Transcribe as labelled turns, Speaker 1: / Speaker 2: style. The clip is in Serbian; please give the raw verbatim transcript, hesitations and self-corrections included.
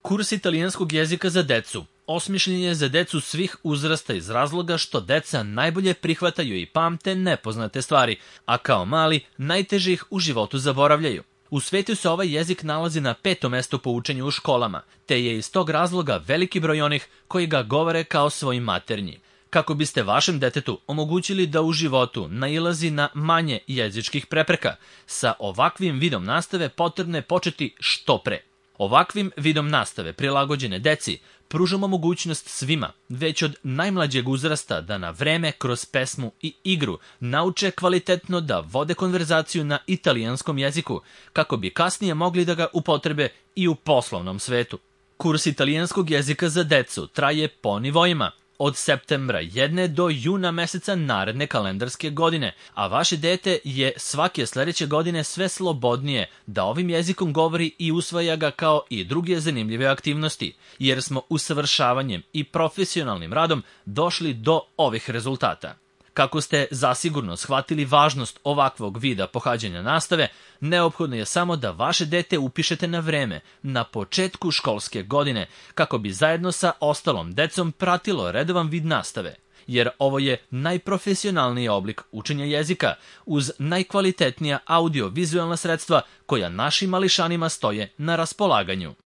Speaker 1: Kurs italijanskog jezika za decu osmišljen je za decu svih uzrasta iz razloga što deca najbolje prihvataju i pamte nepoznate stvari, a kao mali najteže ih u životu zaboravljaju. U svetu se ovaj jezik nalazi na petom mestu po učenju u školama, te je iz tog razloga veliki broj onih koji ga govore kao svoj maternji. Kako biste vašem detetu omogućili da u životu nailazi na manje jezičkih prepreka, sa ovakvim vidom nastave potrebno je početi što pre. Ovakvim vidom nastave prilagođene deci pružamo mogućnost svima, već od najmlađeg uzrasta, da na vreme kroz pesmu i igru nauče kvalitetno da vode konverzaciju na italijanskom jeziku, kako bi kasnije mogli da ga upotrebe i u poslovnom svetu. Kurs italijanskog jezika za decu traje po nivoima, od septembra jedne do juna meseca naredne kalendarske godine, a vaše dete je svake sledeće godine sve slobodnije da ovim jezikom govori i usvaja ga kao i druge zanimljive aktivnosti, jer smo usavršavanjem i profesionalnim radom došli do ovih rezultata. Kako ste zasigurno shvatili važnost ovakvog vida pohađanja nastave, neophodno je samo da vaše dete upišete na vreme, na početku školske godine, kako bi zajedno sa ostalom decom pratilo redovan vid nastave, jer ovo je najprofesionalniji oblik učenja jezika uz najkvalitetnija audio-vizualna sredstva koja našim mališanima stoje na raspolaganju.